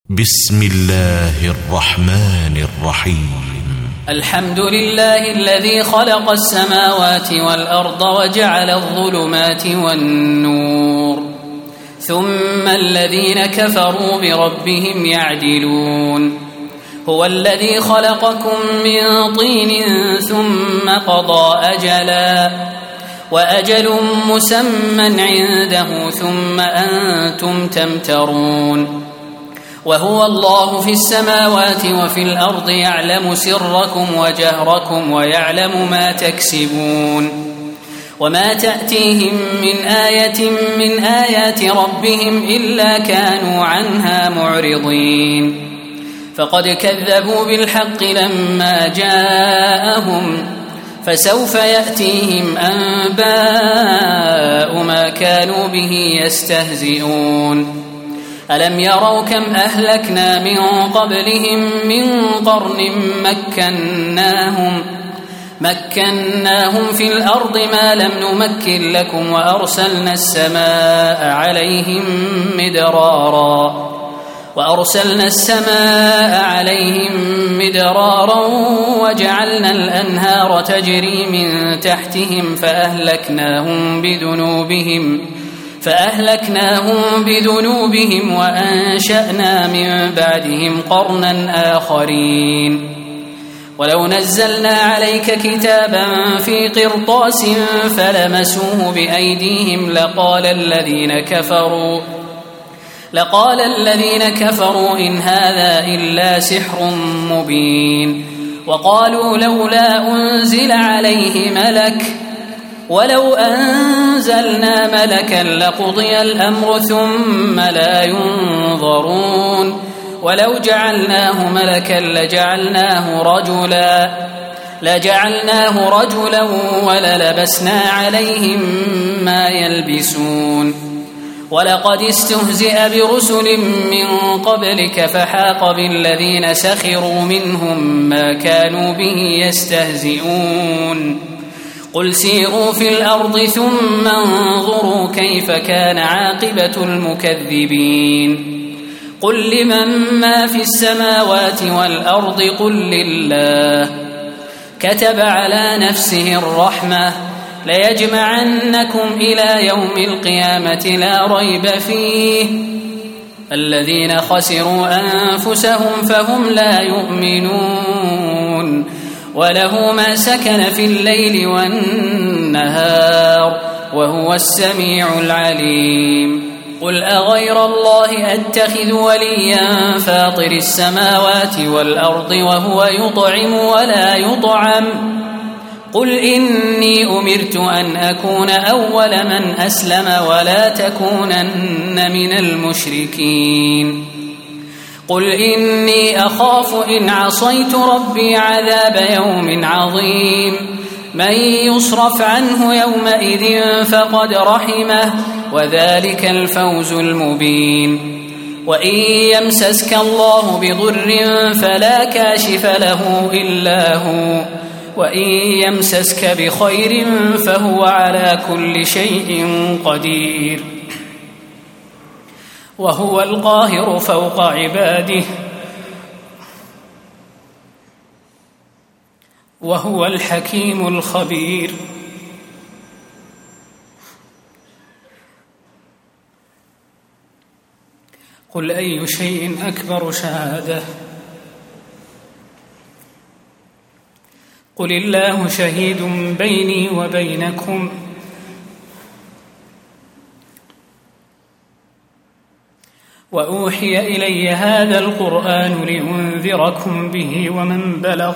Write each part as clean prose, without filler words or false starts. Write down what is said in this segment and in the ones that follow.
بسم الله الرحمن الرحيم. الحمد لله الذي خلق السماوات والأرض وجعل الظلمات والنور ثم الذين كفروا بربهم يعدلون. هو الذي خلقكم من طين ثم قضى أجلا وأجل مسمى عنده ثم أنتم تمترون. وهو الله في السماوات وفي الأرض يعلم سركم وجهركم ويعلم ما تكسبون. وما تأتيهم من آية من آيات ربهم إلا كانوا عنها معرضين. فقد كذبوا بالحق لما جاءهم فسوف يأتيهم أنباء ما كانوا به يستهزئون. ألم يروا كم أهلكنا من قبلهم من قرن مكناهم في الأرض ما لم نمكن لكم وأرسلنا السماء عليهم مدرارا وجعلنا الأنهار تجري من تحتهم فأهلكناهم بذنوبهم وأنشأنا من بعدهم قرنا آخرين. ولو نزلنا عليك كتابا في قرطاس فلمسوه بأيديهم لقال الذين كفروا إن هذا إلا سحر مبين. وقالوا لولا أنزل عليه ملك ولو أنزلنا ملكا لقضي الأمر ثم لا ينظرون. ولو جعلناه ملكا لجعلناه رجلا وللبسنا عليهم ما يلبسون. ولقد استهزئ برسل من قبلك فحاق بالذين سخروا منهم ما كانوا به يستهزئون. قل سيروا في الأرض ثم انظروا كيف كان عاقبة المكذبين. قل لمن ما في السماوات والأرض قل لله. كتب على نفسه الرحمة ليجمعنكم إلى يوم القيامة لا ريب فيه. الذين خسروا أنفسهم فهم لا يؤمنون. وله ما سكن في الليل والنهار وهو السميع العليم. قل أغير الله أتخذ وليا فاطر السماوات والأرض وهو يطعم ولا يطعم. قل إني أمرت أن أكون أول من أسلم ولا تكونن من المشركين. قل إني أخاف إن عصيت ربي عذاب يوم عظيم. من يصرف عنه يومئذ فقد رحمه وذلك الفوز المبين. وإن يمسسك الله بضر فلا كاشف له إلا هو وإن يمسسك بخير فهو على كل شيء قدير. وهو القاهر فوق عباده وهو الحكيم الخبير. قل أي شيء أكبر شهادة قل الله شهيد بيني وبينكم وأوحي إلي هذا القرآن لأنذركم به ومن بلغ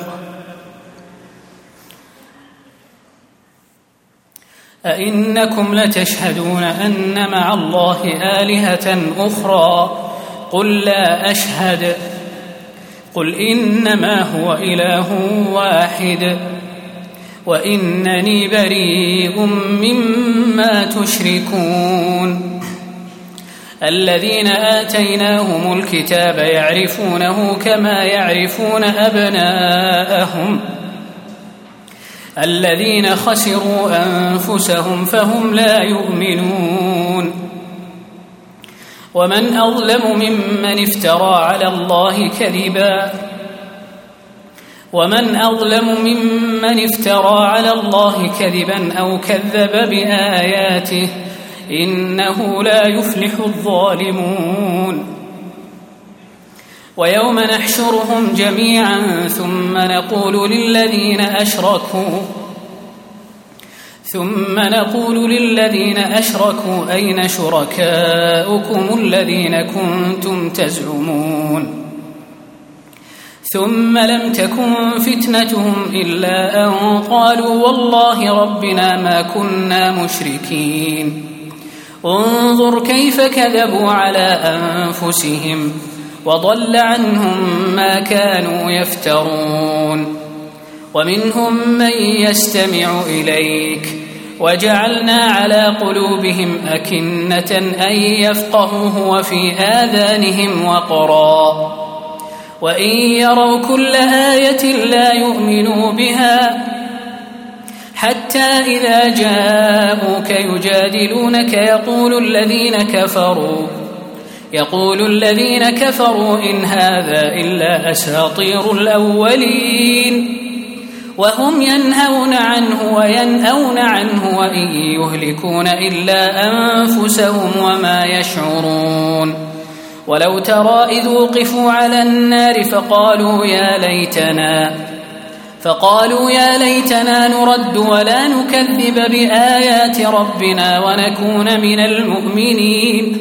أئنكم لتشهدون أن مع الله آلهة أخرى قل لا أشهد قل إنما هو إله واحد وإنني بريء مما تشركون. الذين آتيناهم الكتاب يعرفونه كما يعرفون أبناءهم. الذين خسروا أنفسهم فهم لا يؤمنون. ومن أظلم ممن افترى على الله كذبا أو كذب بآياته إنه لا يفلح الظالمون. ويوم نحشرهم جميعا ثم نقول للذين أشركوا أين شركاؤكم الذين كنتم تزعمون ثم لم تكن فتنتهم إلا أن قالوا والله ربنا ما كنا مشركين. انظر كيف كذبوا على أنفسهم وضل عنهم ما كانوا يفترون. ومنهم من يستمع إليك وجعلنا على قلوبهم أكنة أن يفقهوه وفي آذانهم وقرا وإن يروا كل آية لا يؤمنوا بها حتى إذا جاءوك يجادلونك يقول الذين كفروا إن هذا إلا أساطير الأولين وهم ينهون عنه وينأون عنه وإن يهلكون إلا أنفسهم وما يشعرون. ولو ترى إذ وقفوا على النار فقالوا يا ليتنا نرد ولا نكذب بآيات ربنا ونكون من المؤمنين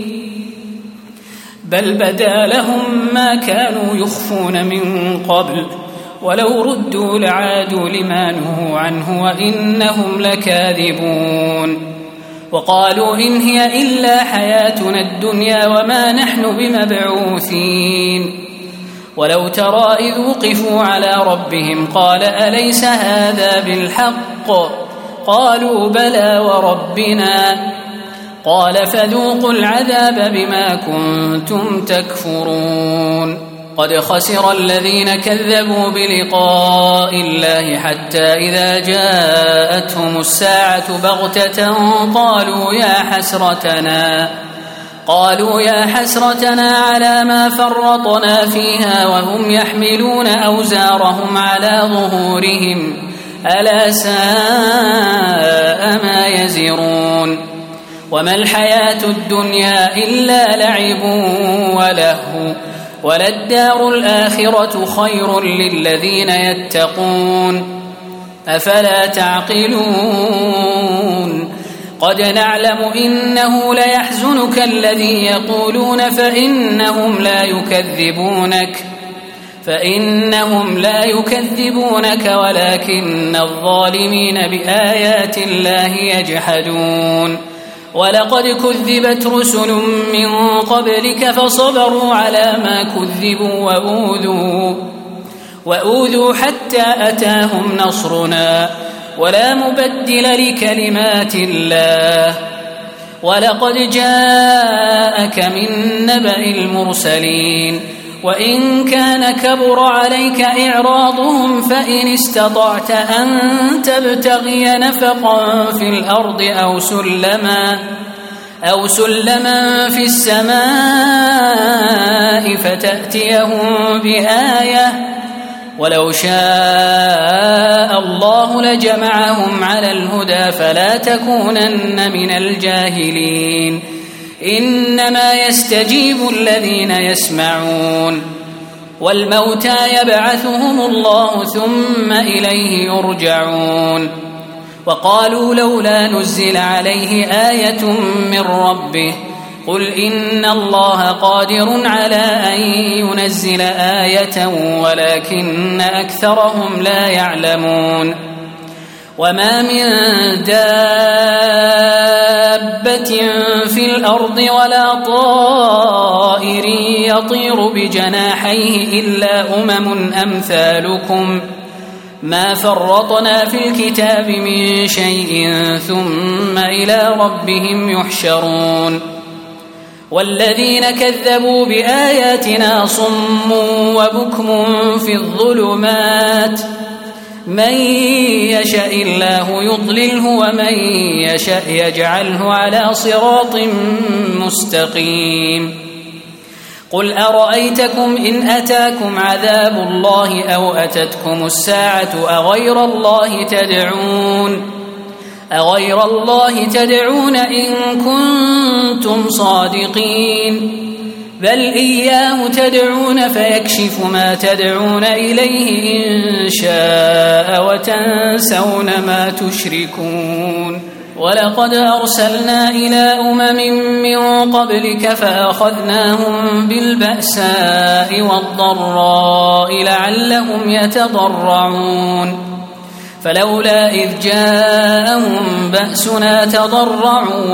بل بدا لهم ما كانوا يخفون من قبل ولو ردوا لعادوا لما نهوا عنه وإنهم لكاذبون. وقالوا إن هي إلا حياتنا الدنيا وما نحن بمبعوثين. ولو ترى إذ وقفوا على ربهم قال أليس هذا بالحق قالوا بلى وربنا قال فذوقوا العذاب بما كنتم تكفرون. قد خسر الذين كذبوا بلقاء الله حتى إذا جاءتهم الساعة بغتة قالوا يا حسرتنا على ما فرطنا فيها وهم يحملون أوزارهم على ظهورهم ألا ساء ما يزرون. وما الحياة الدنيا إلا لعب ولهو وللدار الآخرة خير للذين يتقون أفلا تعقلون. قد نعلم إنه ليحزنك الذي يقولون فإنهم لا يكذبونك ولكن الظالمين بآيات الله يجحدون. ولقد كذبت رسل من قبلك فصبروا على ما كذبوا وأوذوا حتى أتاهم نصرنا ولا مبدل لكلمات الله. ولقد جاءك من نبأ المرسلين وإن كان كبر عليك إعراضهم فإن استطعت أن تبتغي نفقا في الأرض أو سلما في السماء فتأتيهم بآية ولو شاء الله لجمعهم على الهدى فلا تكونن من الجاهلين. إنما يستجيب الذين يسمعون والموتى يبعثهم الله ثم إليه يرجعون. وقالوا لولا نزل عليه آية من ربه قل إن الله قادر على أن ينزل آية ولكن أكثرهم لا يعلمون. وما من دابة في الأرض ولا طائر يطير بجناحيه إلا أمم أمثالكم ما فرطنا في الكتاب من شيء ثم إلى ربهم يحشرون. والذين كذبوا بآياتنا صم وبكم في الظلمات من يشاء الله يضلله ومن يشاء يجعله على صراط مستقيم. قل أرأيتكم إن أتاكم عذاب الله أو أتتكم الساعة أغير الله تدعون إن كنتم صادقين بل إياه تدعون فيكشف ما تدعون إليه إن شاء وتنسون ما تشركون ولقد أرسلنا إلى من قبلك فأخذناهم بالبأساء والضراء لعلهم يتضرعون فلولا إذ جاءهم بأسنا تضرعوا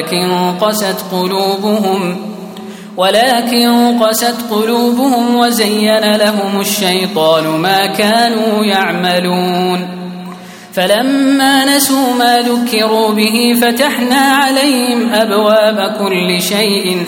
ولكن قست قلوبهم وزين لهم الشيطان ما كانوا يعملون فلما نسوا ما ذكروا به فتحنا عليهم أبواب كل شيء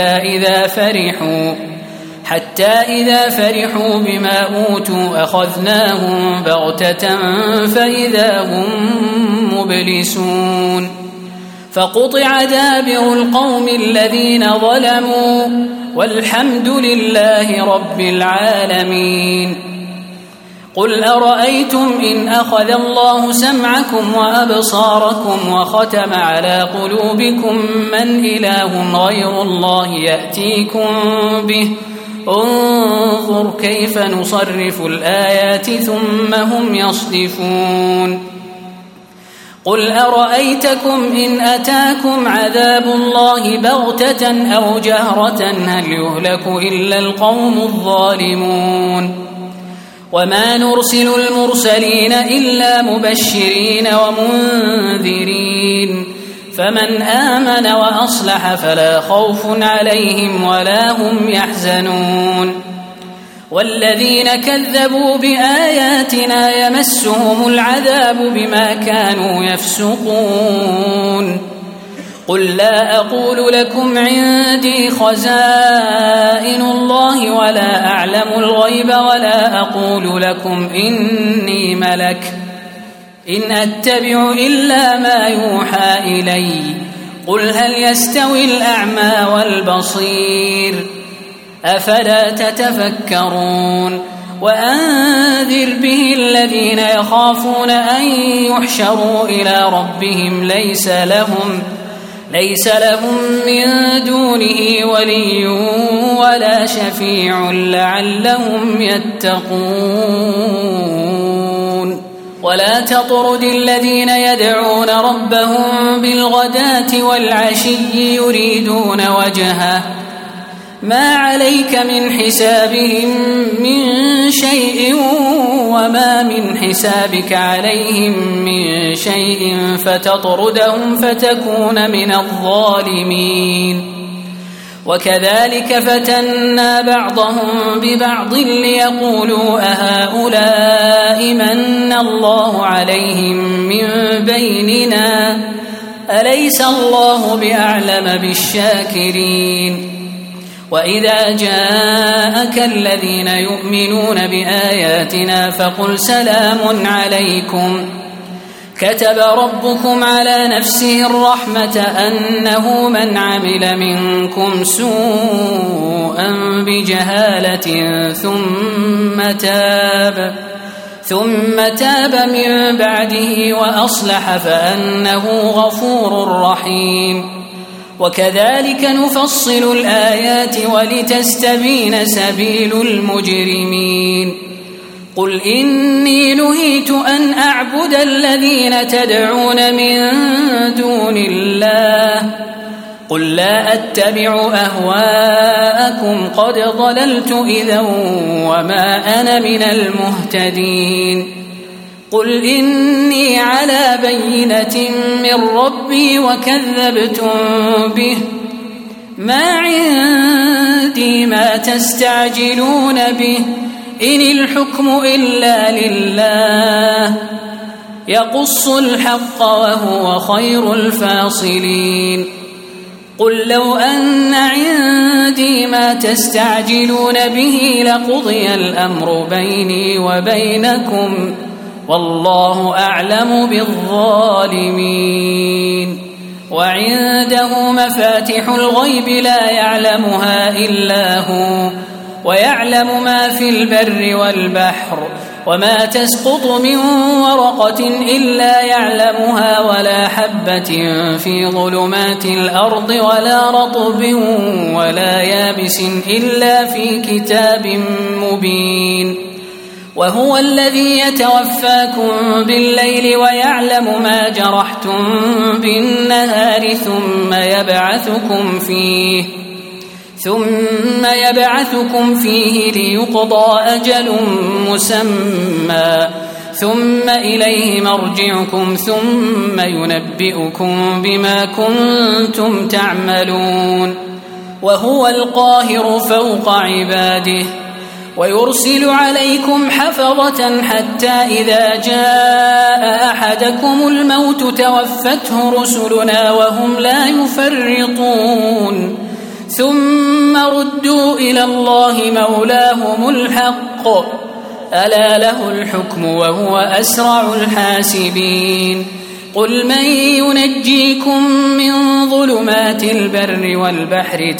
حتى إذا فرحوا بما أوتوا أخذناهم بغتة فإذا هم مبلسون فقطع دابر القوم الذين ظلموا والحمد لله رب العالمين قل أرأيتم إن أخذ الله سمعكم وأبصاركم وختم على قلوبكم من إله غير الله يأتيكم به انظر كيف نصرف الآيات ثم هم يصدفون قل أرأيتكم إن أتاكم عذاب الله بغتة أو جهرة هل يهلك إلا القوم الظالمون وما نرسل المرسلين إلا مبشرين ومنذرين فمن آمن وأصلح فلا خوف عليهم ولا هم يحزنون والذين كذبوا بآياتنا يمسهم العذاب بما كانوا يفسقون قل لا أقول لكم عندي خزائن الله ولا أعلم الغيب ولا أقول لكم إني ملك إن أتبع إلا ما يوحى إلي قل هل يستوي الأعمى والبصير أفلا تتفكرون وأنذر به الذين يخافون أن يحشروا إلى ربهم ليس لهم من دونه ولي ولا شفيع لعلهم يتقون ولا تطرد الذين يدعون ربهم بالغداة والعشي يريدون وجهه ما عليك من حسابهم من شيء وما من حسابك عليهم من شيء فتطردهم فتكون من الظالمين وكذلك فتنا بعضهم ببعض ليقولوا أهؤلاء من الله عليهم من بيننا أليس الله بأعلم بالشاكرين وإذا جاءك الذين يؤمنون بآياتنا فقل سلام عليكم كتب ربكم على نفسه الرحمة أنه من عمل منكم سوءا بجهالة ثم تاب من بعده وأصلح فأنه غفور رحيم وكذلك نفصل الآيات ولتستبين سبيل المجرمين قل إني نهيت أن أعبد الذين تدعون من دون الله قل لا أتبع أهواءكم قد ضللت إذا وما أنا من المهتدين قل إني على بينة من ربي وكذبتم به ما عندي ما تستعجلون به إن الحكم إلا لله يقص الحق وهو خير الفاصلين قل لو أن عندي ما تستعجلون به لقضي الأمر بيني وبينكم والله أعلم بالظالمين وعنده مفاتح الغيب لا يعلمها إلا هو ويعلم ما في البر والبحر وما تسقط من ورقة إلا يعلمها ولا حبة في ظلمات الأرض ولا رطب ولا يابس إلا في كتاب مبين وهو الذي يتوفاكم بالليل ويعلم ما جرحتم بالنهار ثم يبعثكم فيه ليقضى أجل مسمى ثم إليه مرجعكم ثم ينبئكم بما كنتم تعملون وهو القاهر فوق عباده ويرسل عليكم حفظة حتى إذا جاء أحدكم الموت توفته رسلنا وهم لا يفرطون ثم ردوا إلى الله مولاهم الحق ألا له الحكم وهو أسرع الحاسبين قل من ينجيكم من ظلمات البر والبحر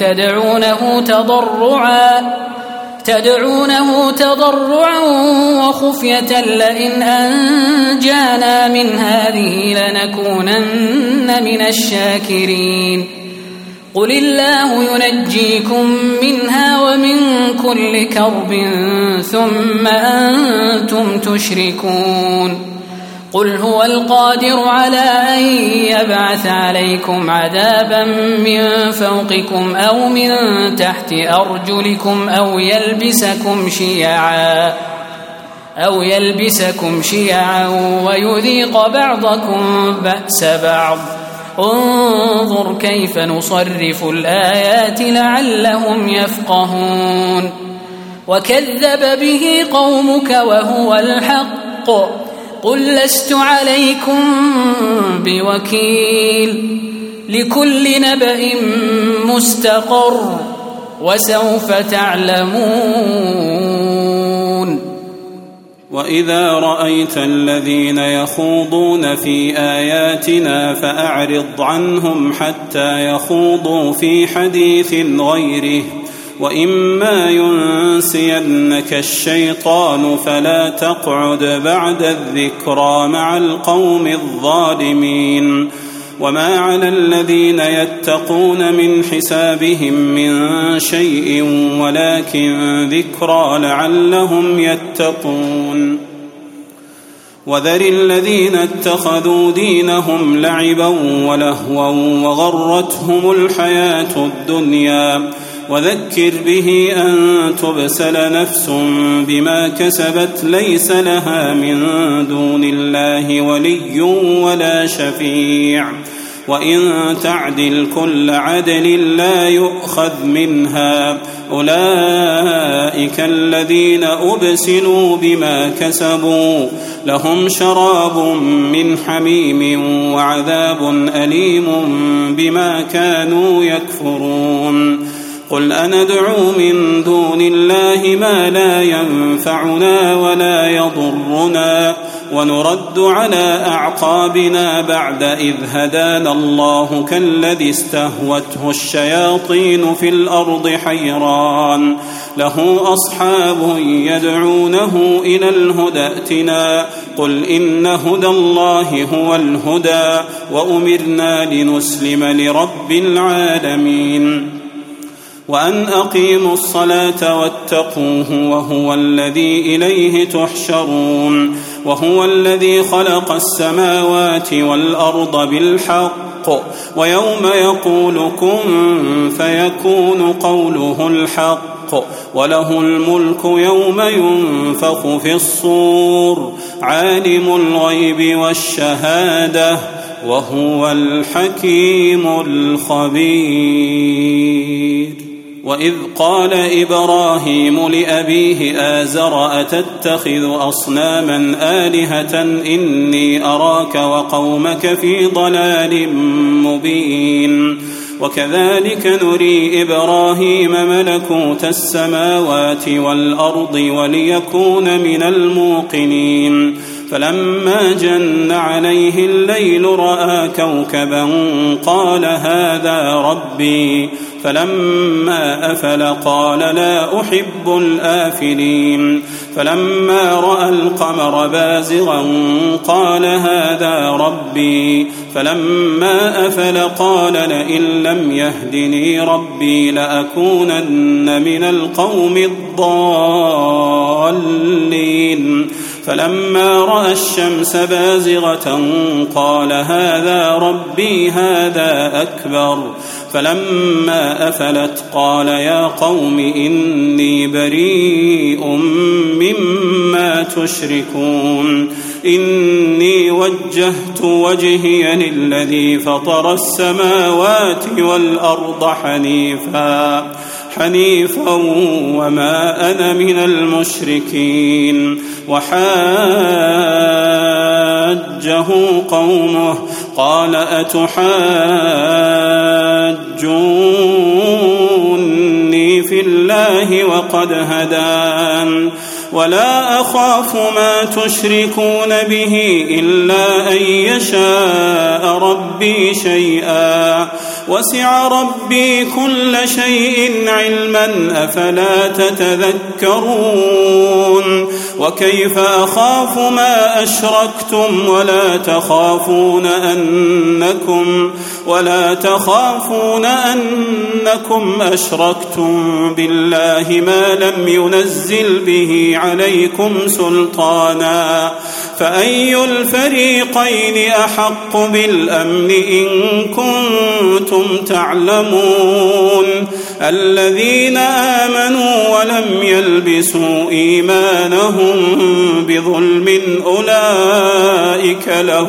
تدعونه تضرعا وخفية لئن أنجانا من هذه لنكونن من الشاكرين قل الله ينجيكم منها ومن كل كرب ثم أنتم تشركون قل هو القادر على أن يبعث عليكم عذابا من فوقكم أو من تحت أرجلكم أو يلبسكم شيعا ويذيق بعضكم بأس بعض انظر كيف نصرف الآيات لعلهم يفقهون وكذب به قومك وهو الحق قل لست عليكم بوكيل لكل نبأ مستقر وسوف تعلمون وإذا رأيت الذين يخوضون في آياتنا فأعرض عنهم حتى يخوضوا في حديث غيره وإما ينسينك الشيطان فلا تقعد بعد الذكرى مع القوم الظالمين وما على الذين يتقون من حسابهم من شيء ولكن ذكرى لعلهم يتقون وذر الذين اتخذوا دينهم لعبا ولهوا وغرتهم الحياة الدنيا وذكر به أن تبسل نفس بما كسبت ليس لها من دون الله ولي ولا شفيع وإن تعدل كل عدل لا يؤخذ منها أولئك الذين أبسلوا بما كسبوا لهم شراب من حميم وعذاب أليم بما كانوا يكفرون قل أندعو من دون الله ما لا ينفعنا ولا يضرنا ونرد على أعقابنا بعد إذ هدانا الله كالذي استهوته الشياطين في الأرض حيران له أصحاب يدعونه إلى الهدى ائتنا قل إن هدى الله هو الهدى وأمرنا لنسلم لرب العالمين وأن أقيموا الصلاة واتقوه وهو الذي إليه تحشرون وهو الذي خلق السماوات والأرض بالحق ويوم يقول كن فيكون قوله الحق وله الملك يوم ينفخ في الصور عالم الغيب والشهادة وهو الحكيم الخبير وإذ قال إبراهيم لأبيه آزر أتتخذ أصناما آلهة إني أراك وقومك في ضلال مبين وكذلك نري إبراهيم ملكوت السماوات والأرض وليكون من الموقنين فلما جن عليه الليل رأى كوكبا قال هذا ربي فلما أفل قال لا أحب الآفلين فلما رأى القمر بازغا قال هذا ربي فلما أفل قال لئن لم يهدني ربي لأكونن من القوم الضالين فلما رأى الشمس بازغة قال هذا ربي هذا أكبر فلما أفلت قال يا قوم إني بريء مما تشركون إني وجهت وجهي للذي فطر السماوات والأرض حنيفا وما أنا من المشركين وحاجه قومه قال أتحاجوني في الله وقد هدان ولا أخاف ما تشركون به إلا أن يشاء ربي شيئا وسع ربي كل شيء علما أفلا تتذكرون وكيف أخاف ما أشركتم ولا تخافون أنكم أشركتم بالله ما لم ينزل به عليكم سلطانا فأي الفريقين أحق بالأمن إن كنتم تعلمون الذين آمنوا ولم يلبسوا إيمانهم بظلم أولئك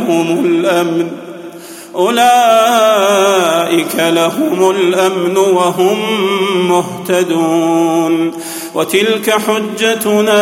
لهم الأمن وهم مهتدون وتلك حجتنا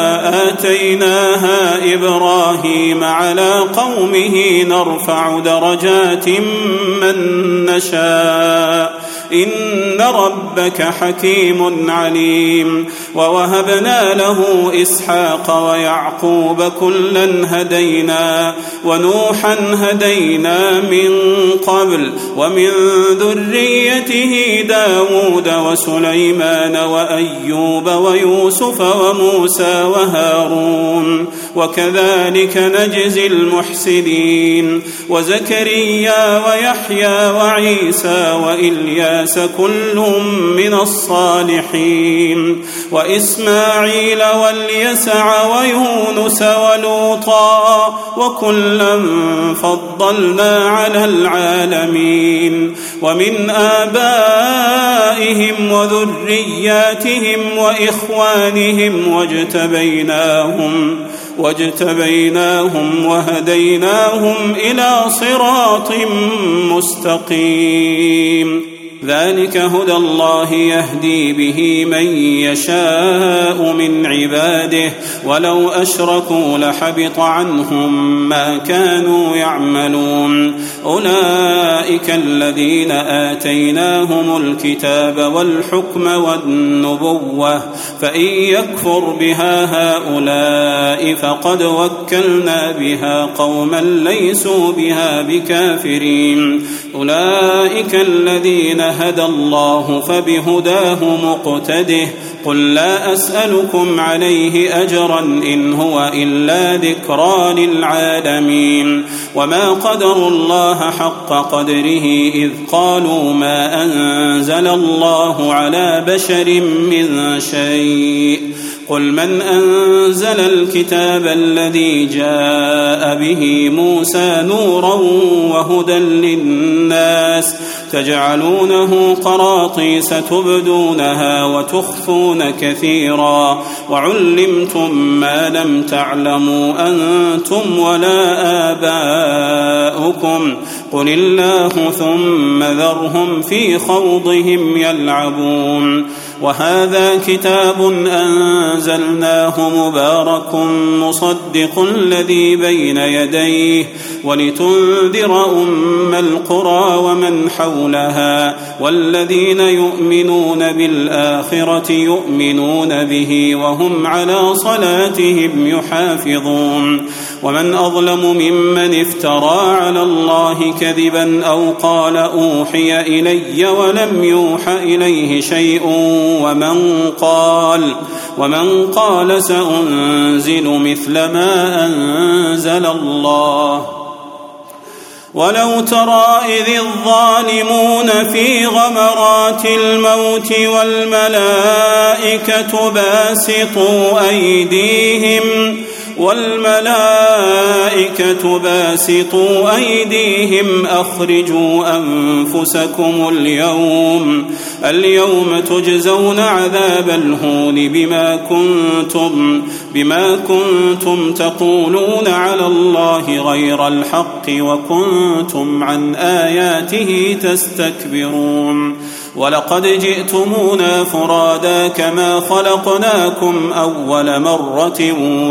آتيناها إبراهيم على قومه نرفع درجات من نشاء إن ربك حكيم عليم ووهبنا له إسحاق ويعقوب كلا هدينا ونوحا هدينا من قبل ومن ذريته داود وسليمان وأيوب ويوسف وموسى وهارون وكذلك نجزي المحسنين وزكريا ويحيى وعيسى وإلياس كل من الصالحين وإسماعيل واليسع ويونس ولوطا وكلا فضلنا على العالمين ومن آبائهم وذرياتهم وإخوانهم واجتبيناهم وهديناهم إلى صراط مستقيم ذلك هدى الله يهدي به من يشاء من عباده ولو أشركوا لحبط عنهم ما كانوا يعملون أولئك الذين آتيناهم الكتاب والحكم والنبوة فإن يكفر بها هؤلاء فقد وكلنا بها قوما ليسوا بها بكافرين أولئك الذين هدى الله فبهداه مقتده قل لا أسألكم عليه أجرا إن هو إلا ذكرى للعالمين وما قدروا الله حق قدره إذ قالوا ما أنزل الله على بشر من شيء قل من أنزل الكتاب الذي جاء به موسى نورا وهدى للناس تجعلونه قراطيس تبدونها وتخفون كثيرا وعلمتم ما لم تعلموا أنتم ولا آباؤكم قل الله ثم ذرهم في خوضهم يلعبون وهذا كتاب أنزلناه مبارك مصدق الذي بين يديه ولتنذر أم القرى ومن حولها والذين يؤمنون بالآخرة يؤمنون به وهم على صلاتهم يحافظون ومن أظلم ممن افترى على الله كذبا أو قال أوحي إلي ولم يوح إليه شيء ومن قال سأنزل مثل ما أنزل الله. ولو ترى إذ الظالمون في غمرات الموت والملائكة باسطوا أيديهم أخرجوا أنفسكم اليوم تجزون عذاب الهون بما كنتم تقولون على الله غير الحق وكنتم عن آياته تستكبرون. ولقد جئتمونا فرادا كما خلقناكم أول مرة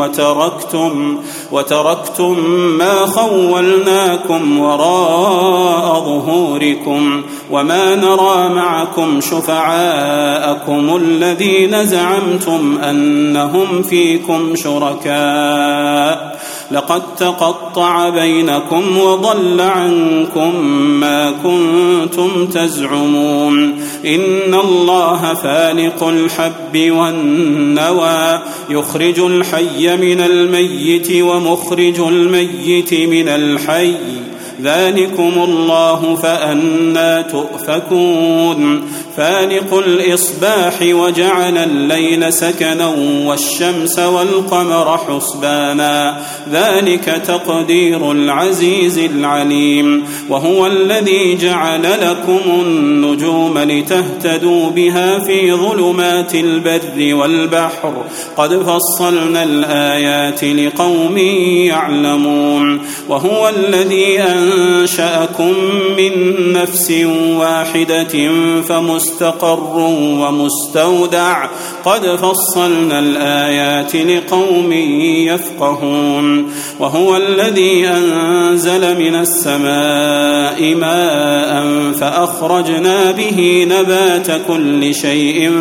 وتركتم ما خولناكم وراء ظهوركم وما نرى معكم شفعاءكم الذين زعمتم أنهم فيكم شركاء لقد تقطع بينكم وضل عنكم ما كنتم تزعمون. إن الله فالق الحب والنوى يخرج الحي من الميت ومخرج الميت من الحي ذلكم الله فأنى تؤفكون. فالق الإصباح وجعل الليل سكنا والشمس والقمر حسبانا ذلك تقدير العزيز العليم. وهو الذي جعل لكم النجوم لتهتدوا بها في ظلمات البر والبحر قد فصلنا الآيات لقوم يعلمون. وهو الذي أنشأكم من نفس واحدة فمستقر ومستودع قد فصلنا الآيات لقوم يفقهون. وهو الذي أنزل من السماء ماء فأخرجنا به نبات كل شيء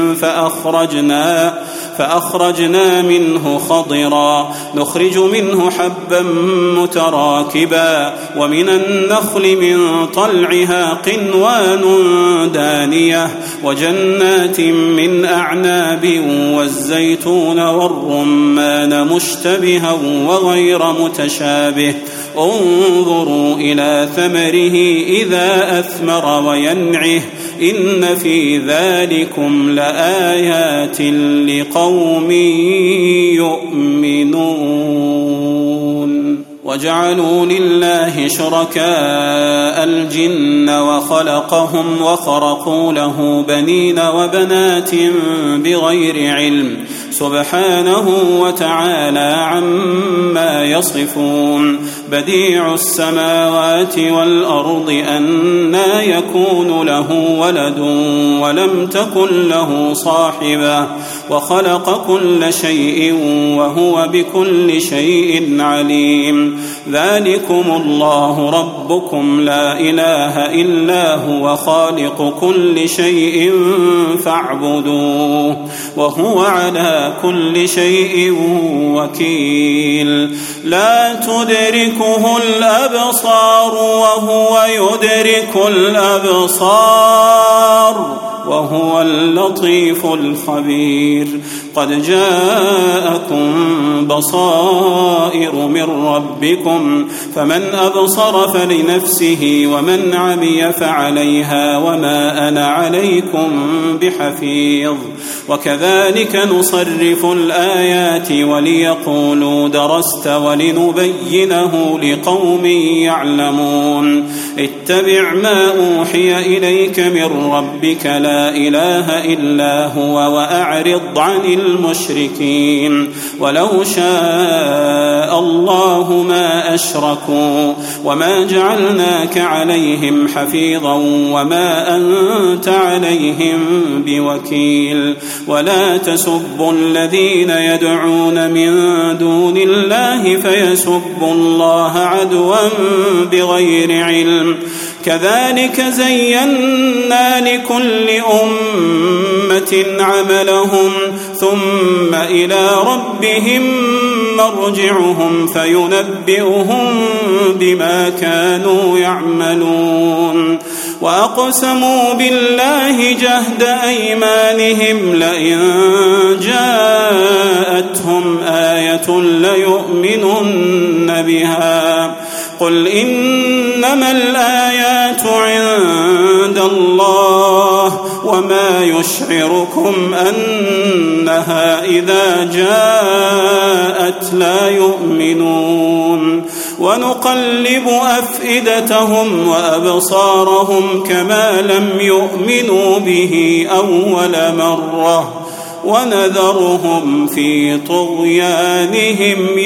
فأخرجنا منه خضرا نخرج منه حبا متراكبا ومن النخل من طلعها قنوان دانية وجنات من أعناب والزيتون والرمان مشتبها وغير متشابه انظروا إلى ثمره إذا أثمر وينعه إن في ذلكم لآيات لقوم يؤمنون. وجعلوا لله شركاء الجن وخلقهم وخرقوا له بنين وبنات بغير علم سبحانه وتعالى عما يصفون. بديع السماوات والأرض أنى يكون له ولد ولم تكن له صاحبة وخلق كل شيء وهو بكل شيء عليم. ذلكم الله ربكم لا إله إلا هو خالق كل شيء فاعبدوه وهو على كل شيء وكيل. لا تدركه الأبصار وهو يدرك الأبصار وهو اللطيف الخبير. قد جاءكم بصائر من ربكم فمن أبصر فلنفسه ومن عمي فعليها وما أنا عليكم بحفيظ. وكذلك نصرف الآيات وليقولوا درست ولنبينه لقوم يعلمون. اتبع ما أوحي إليك من ربك لا إله إلا هو وأعرض عن المشركين. ولو شاء الله ما أشركوا وما جعلناك عليهم حفيظا وما أنت عليهم بوكيل. ولا تسبوا الذين يدعون من دون الله فيسبوا الله عدوا بغير علم. كذلك زينا لكل أمة عملهم ثم إلى ربهم مرجعهم فينبئهم بما كانوا يعملون وأقسموا بالله جهد أيمانهم لئن جاءتهم آية ليؤمنن بها قل إنما الآيات عند الله وما يشعركم أنها إذا جاءت لا يؤمنون ونقلب أفئدتهم وأبصارهم كما لم يؤمنوا به أول مرة ونذرهم في طغيانهم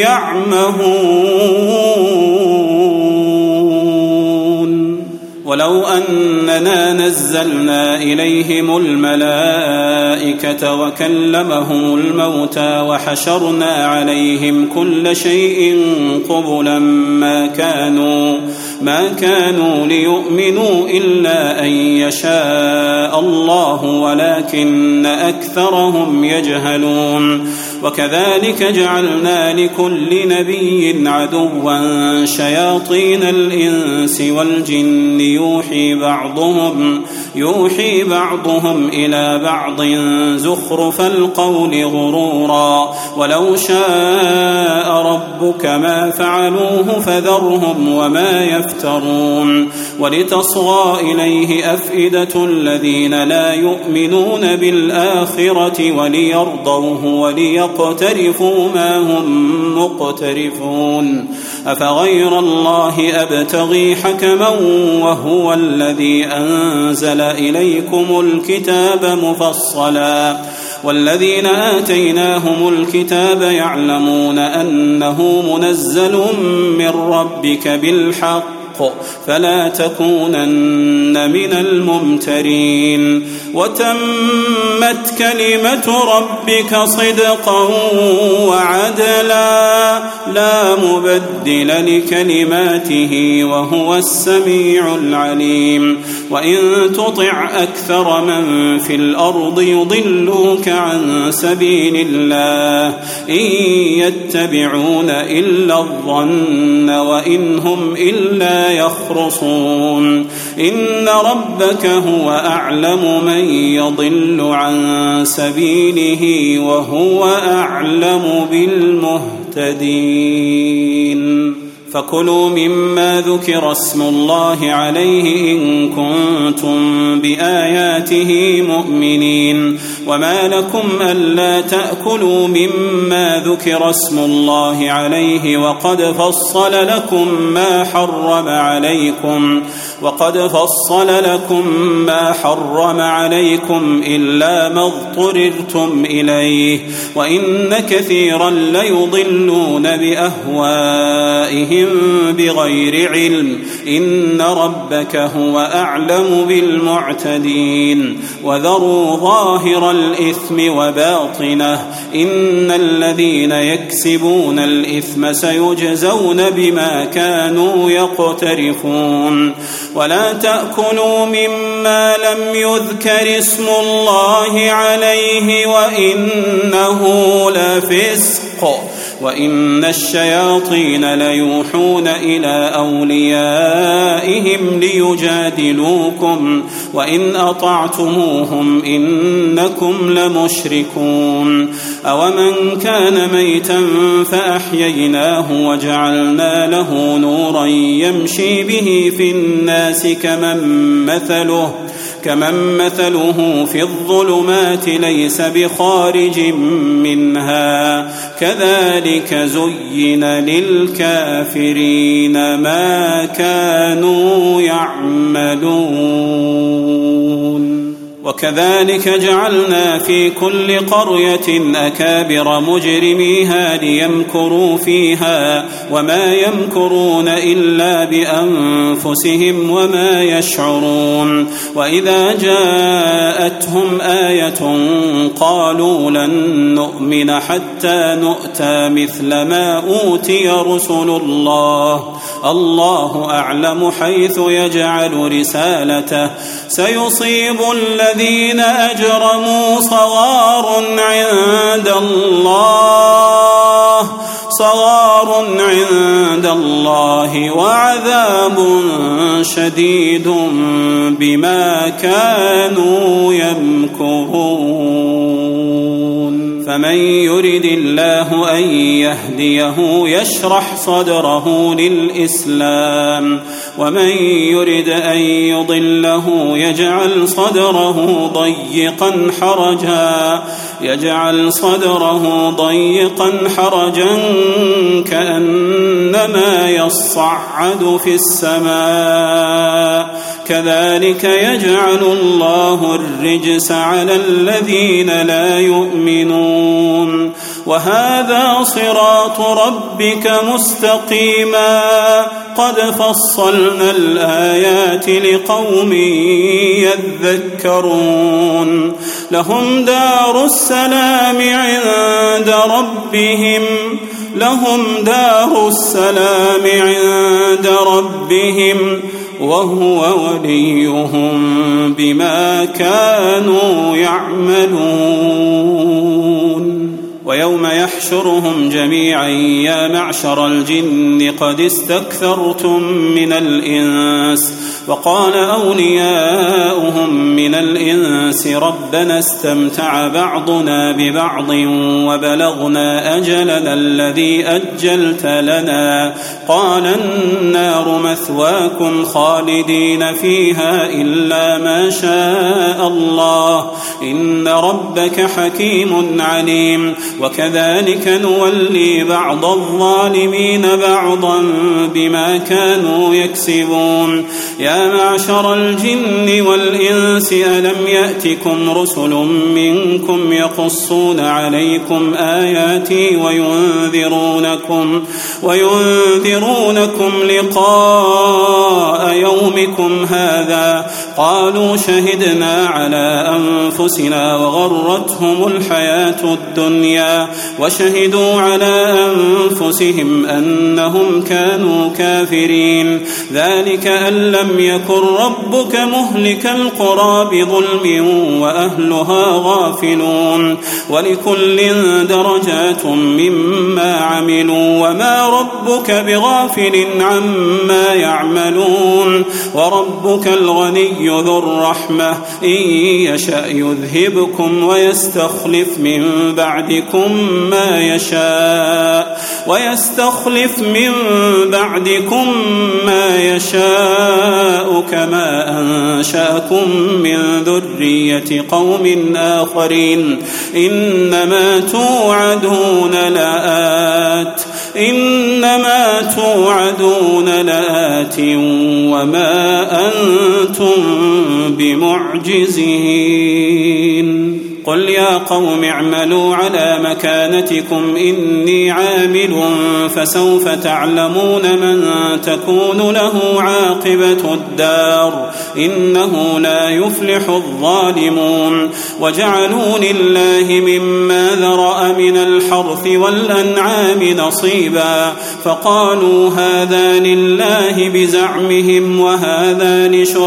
يعمهون ولو أننا نزلنا إليهم الملائكة وكلمهم الموتى وحشرنا عليهم كل شيء قبلا ما كانوا ليؤمنوا إلا أن يشاء الله ولكن أكثرهم يجهلون وكذلك جعلنا لكل نبي عدوا شياطين الإنس والجن يوحي بعضهم إلى بعض زخرف القول غرورا ولو شاء ربك ما فعلوه فذرهم وما يفترون ولتصغى إليه أفئدة الذين لا يؤمنون بالآخرة وليرضوه وليقترفوا ما هم مقترفون أفغير الله أبتغي حكما وهو الذي أنزل إليكم الكتاب مفصلا والذين آتيناهم الكتاب يعلمون أنه منزل من ربك بالحق فلا تكونن من الممترين وتمت كلمة ربك صدقا وعدلا لا مبدل لكلماته وهو السميع العليم وإن تطع أكثر من في الأرض يضلوك عن سبيل الله إن يتبعون إلا الظن وإن هم إلا يخرصون إن ربك هو أعلم من يضل عن سبيله وهو أعلم بالمهتدين فكلوا مما ذكر اسم الله عليه إن كنتم بآياته مؤمنين وما لكم ألا تأكلوا مما ذكر اسم الله عليه وقد فصل لكم ما حرم عليكم إلا ما اضطررتم إليه وإن كثيرا ليضلون بأهوائهم بغير علم إن ربك هو أعلم بالمعتدين وذروا ظاهر الإثم وباطنه إن الذين يكسبون الإثم سيجزون بما كانوا يقترفون ولا تأكلوا مما لم يذكر اسم الله عليه وإنه لفسق وإن الشياطين ليوحون إلى أوليائهم ليجادلوكم وإن أطعتموهم إنكم لمشركون أومن كان ميتا فأحييناه وجعلنا له نورا يمشي به في الناس كمن مثله في الظلمات ليس بخارج منها كذلك زين للكافرين ما كانوا يعملون وكذلك جعلنا في كل قرية أكابر مجرميها ليمكروا فيها وما يمكرون إلا بأنفسهم وما يشعرون وإذا جاءتهم آية قالوا لن نؤمن حتى نؤتى مثل ما أوتي رسل الله أعلم حيث يجعل رسالته سيصيب الذين أجرموا صغار عند الله صغار عند الله وعذاب شديد بما كانوا يمكرون فمن يرد الله أن يهديه يشرح صدره للإسلام ومن يرد أن يضله يجعل صدره ضيقا حرجا كأنما يصعد في السماء كذلك يجعل الله الرجس على الذين لا يؤمنون وهذا صراط ربك مستقيما قد فصلنا الآيات لقوم يذكرون لهم دار السلام عند ربهم وهو وليهم بما كانوا يعملون ويوم يحشرهم جميعا يا معشر الجن قد استكثرتم من الإنس وقال أولياؤهم من الإنس ربنا استمتع بعضنا ببعض وبلغنا أجلنا الذي أجلت لنا قال النار مثواكم خالدين فيها إلا ما شاء الله إن ربك حكيم عليم وكذلك نولي بعض الظالمين بعضا بما كانوا يكسبون يا معشر الجن والإنس ألم يأتكم رسل منكم يقصون عليكم آياتي وينذرونكم لقاء يومكم هذا قالوا شهدنا على أنفسنا وغرتهم الحياة الدنيا وشهدوا على أنفسهم أنهم كانوا كافرين ذلك أن لم يكن ربك مهلك القرى بظلم وأهلها غافلون ولكل درجات مما عملوا وما ربك بغافل عما يعملون وربك الغني ذو الرحمة إن يشأ يذهبكم ويستخلف من بعدكم ما يشاء كما أنشأكم من ذرية قوم آخرين إنما توعدون لآت وما أنتم بمعجزين قل يا قوم اعملوا على مكانتكم إني عامل فسوف تعلمون من تكون له عاقبة الدار إنه لا يفلح الظالمون وجعلوا لله مما ذرأ من الحرث والأنعام نصيبا فقالوا هذا لله بزعمهم وهذا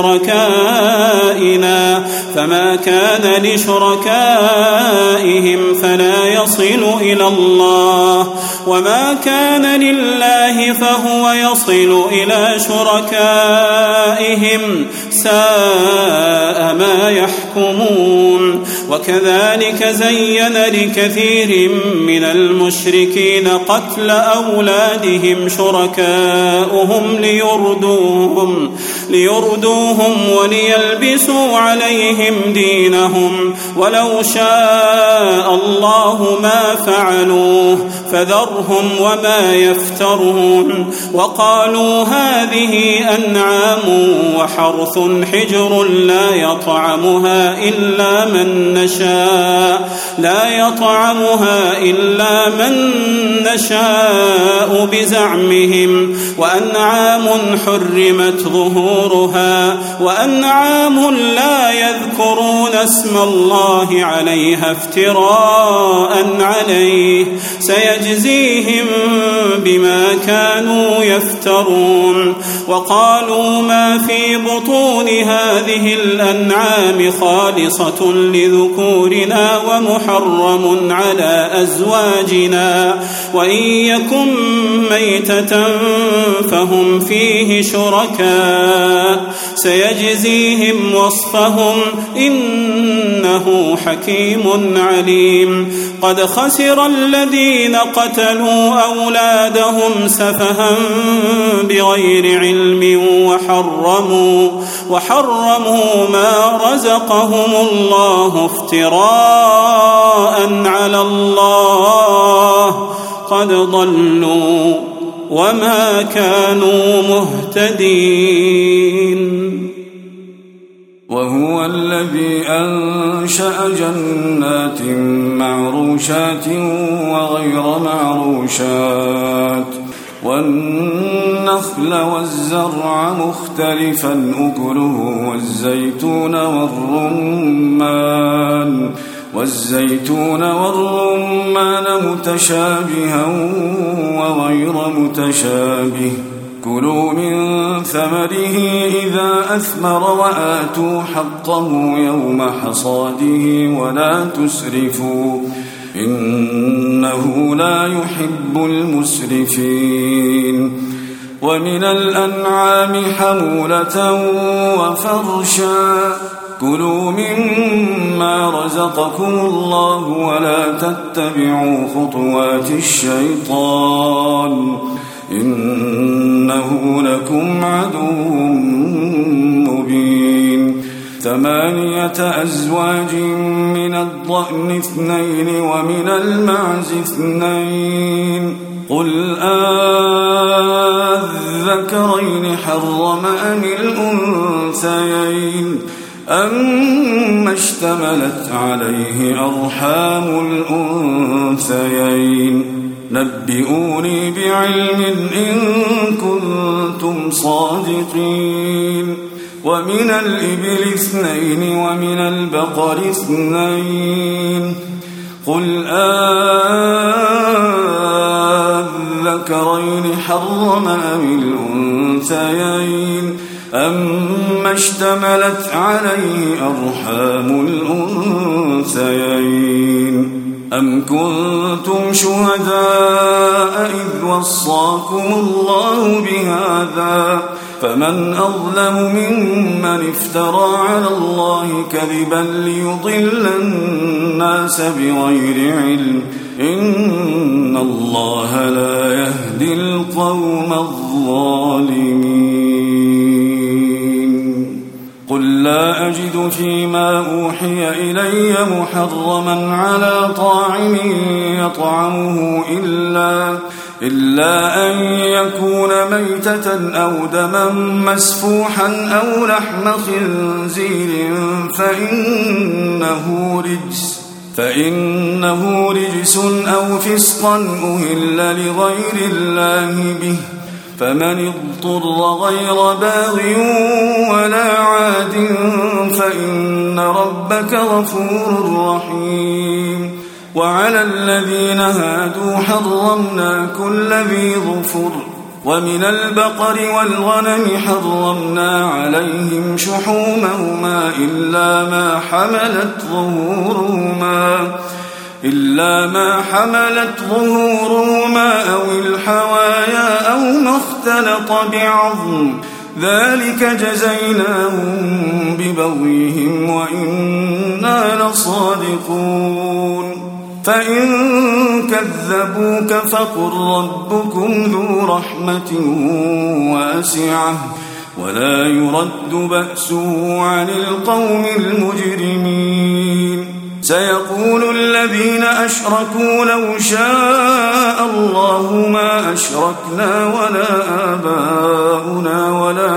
لشركائنا فما كان لشركائهم فلا يصل إلى الله وما كان لله فهو يصل إلى شركائهم ساء ما يحكمون وكذلك زين لكثير من المشركين قتل أولادهم شركاؤهم ليردوهم وليلبسوا عليهم دينهم ولو شاء الله ما فعلوه فذرهم وما يفترون وقالوا هذه أنعام وحرث حجر لا يطعمها إلا من نشاء بزعمهم وأنعام حرمت ظهورها وأنعام لا يذكرون اسم الله عليها افتراء عليه سيجزيهم بما كانوا يفترون وقالوا ما في بطون هذه الأنعام خالصة لذكورنا ذكورنا ومحرم على أزواجنا وإن يكن ميتة فهم فيه شركاء سيجزيهم وصفهم إنه حكيم عليم قد خسر الذين قتلوا أولادهم سفها بغير علم وحرموا ما رزقهم الله افتراء على الله قد ضلوا وما كانوا مهتدين وهو الذي أنشأ جنات معروشات وغير معروشات والنخل والزرع مختلفا أكله والزيتون والرمان متشابها وغير متشابه كلوا من ثمره إذا أثمر وآتوا حقه يوم حصاده ولا تسرفوا إنه لا يحب المسرفين ومن الأنعام حمولة وفرشا كلوا مما رزقكم الله ولا تتبعوا خطوات الشيطان إنه لكم عدو مبين 8 أزواج من الضأن 2 ومن المعز 2 قل أذكرين حرم أم الأنثيين أما اشتملت عليه أرحام الأنثيين نبئوني بعلم إن كنتم صادقين ومن الإبل 2 ومن البقر 2 قل أذكرين حرم أم الأنثيين أما اشتملت عليه أرحام الأنثيين أم كنتم شهداء إذ وصاكم الله بهذا فمن أظلم ممن افترى على الله كذبا ليضل الناس بغير علم إن الله لا يهدي القوم الظالمين قل لا أجد فيما أوحي إلي محرما على طاعم يطعمه إلا أن يكون ميتة أو دما مسفوحا أو لحم خنزير فإنه رجس أو فسقا أهل لغير الله به فمن اضطر غير باغ ولا عاد فإن ربك غفور رحيم وعلى الذين هادوا حرمنا كل ذي ظفر ومن البقر والغنم حرمنا عليهم شحومهما إلا ما حملت ظهورهما أو الحوايا أو ما اختلط بعظم ذلك جزيناهم ببغيهم وإنا لصادقون فإن كذبوك فقل ربكم ذو رحمة واسعة ولا يرد بأسه عن القوم المجرمين سيقول الذين أشركوا لو شاء الله ما أشركنا ولا آباؤنا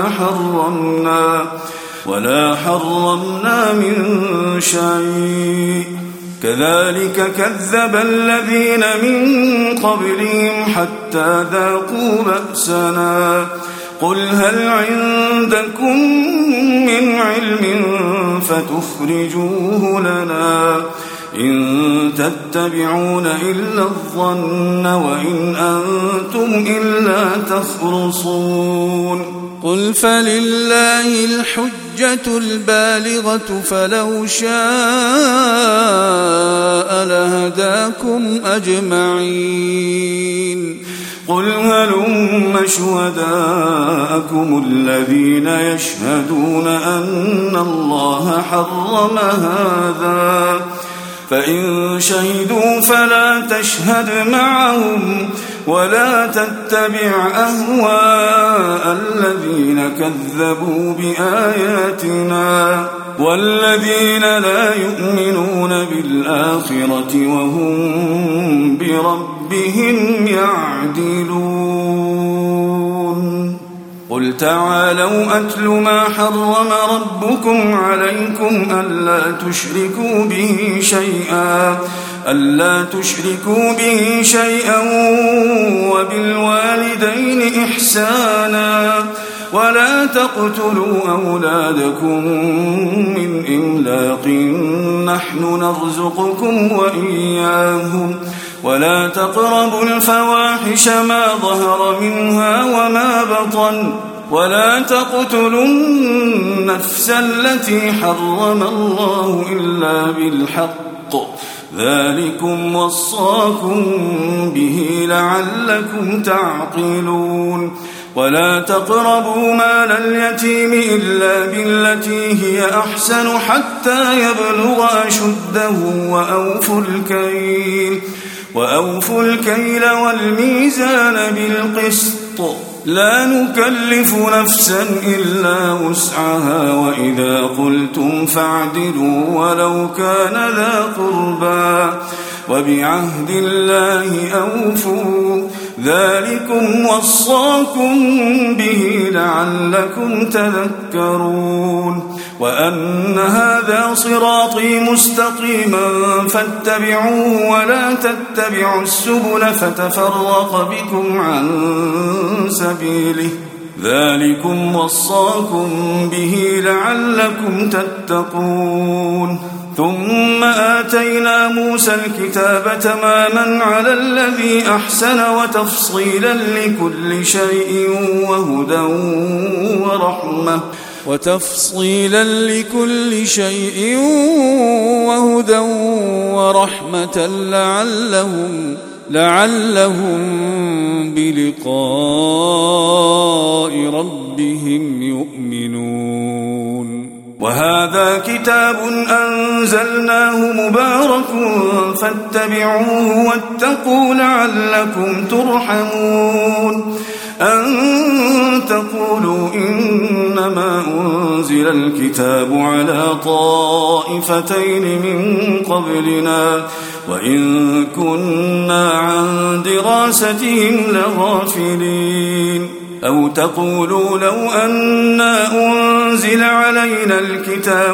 ولا حرمنا من شيء كذلك كذب الذين من قبلهم حتى ذاقوا بأسنا قل هل عندكم من علم فتخرجوه لنا إن تتبعون إلا الظن وإن أنتم إلا تخرصون قل فلله الحجة الحجة البالغة فلو شاء لهداكم أجمعين قل هلم شهداءكم الذين يشهدون أن الله حرم هذا فإن شهدوا فلا تشهد معهم ولا تتبع أهواء الذين كذبوا بآياتنا والذين لا يؤمنون بالآخرة وهم بربهم يعدلون قل تعالوا أتل ما حرم ربكم عليكم ألا تشركوا به شيئا وبالوالدين إحسانا ولا تقتلوا أولادكم من إملاق نحن نرزقكم وإياهم ولا تقربوا الفواحش ما ظهر منها وما بطن ولا تقتلوا النفس التي حرم الله إلا بالحق ذلكم وصاكم به لعلكم تعقلون ولا تقربوا مال اليتيم إلا بالتي هي أحسن حتى يبلغ أشده وأوفوا الكيل والميزان بالقسط لا نكلف نفسا إلا وسعها وإذا قلتم فاعدلوا ولو كان ذا قربى وبعهد الله أوفوا ذلكم وصاكم به لعلكم تذكرون وأن هذا صراطي مستقيما فاتبعوه ولا تتبعوا السبل فتفرق بكم عن سبيله ذلكم وصاكم به لعلكم تتقون ثم آتينا موسى الكتاب تماما على الذي أحسن وتفصيلا لكل شيء وهدى ورحمة لعلهم بلقاء ربهم يؤمنون وهذا كتاب أنزلناه مبارك فاتبعوه واتقوا لعلكم ترحمون أن تقولوا إنما أنزل الكتاب على طائفتين من قبلنا وإن كنا عن دراستهم لغافلين أو تقولوا لو أنا أنزل علينا الكتاب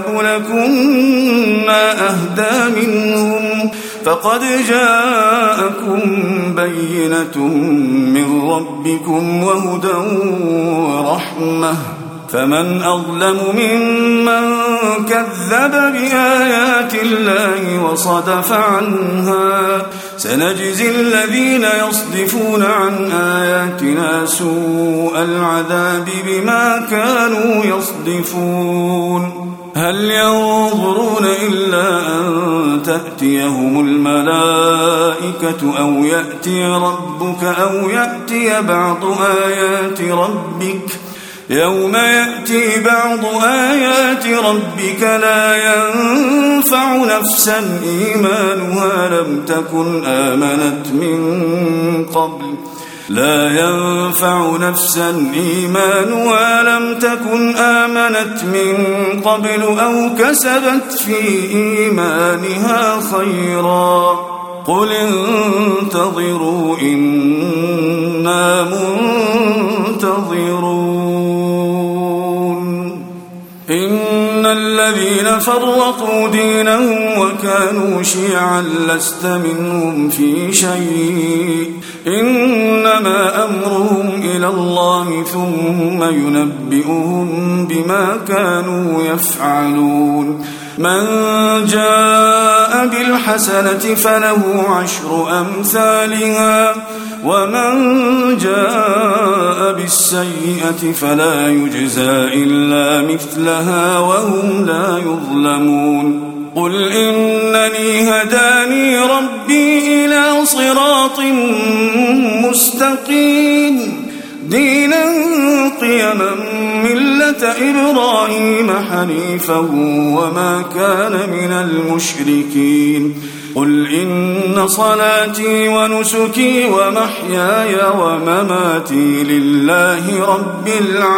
لكنا أهدى منهم فقد جاءكم بينة من ربكم وهدى ورحمة فمن أظلم ممن كذب بآيات الله وصدف عنها سنجزي الذين يصدفون عن آياتنا سوء العذاب بما كانوا يصدفون هل ينظرون إلا أن تأتيهم الملائكة أو يأتي ربك أو يأتي بعض آيات ربك يوم يأتي بعض آيات ربك لا ينفع نفسا إيمانها لم تكن آمنت من قبل أو كسبت في إيمانها خيرا قل انتظروا إنا منتظرون إن الذين فرقوا دينهم وكانوا شيعا لست منهم في شيء إنما أمرهم إلى الله ثم ينبئهم بما كانوا يفعلون من جاء بالحسنة فله 10 أمثالها ومن جاء بالسيئة فلا يجزى إلا مثلها وهم لا يظلمون قل إنني هداني ربي إلى صراط مستقيم دينا قيما ملة إبراهيم حنيفا وما كان من المشركين قل إن صلاتي ونسكي ومحياي ومماتي لله رب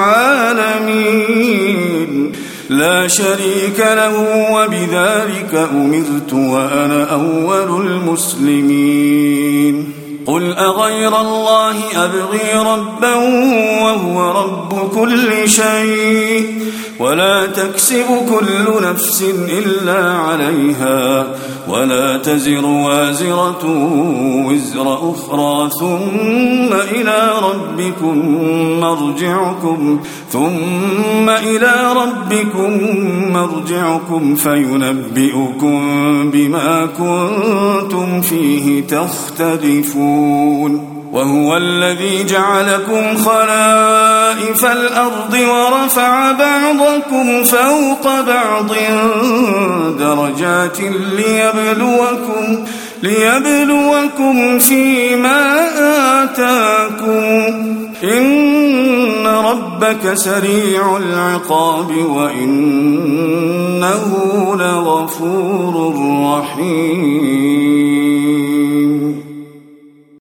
العالمين لا شريك له وبذلك أمرت وأنا أول المسلمين قل أغير الله أبغي ربا وهو رب كل شيء ولا تكسب كل نفس إلا عليها ولا تزر وازرة وزر أخرى ثم إلى ربكم مرجعكم فينبئكم بما كنتم فيه تختلفون وهو الذي جعلكم خلائف الأرض ورفع بعضكم فوق بعض درجات ليبلوكم فيما آتاكم إن ربك سريع العقاب وإنه لغفور رحيم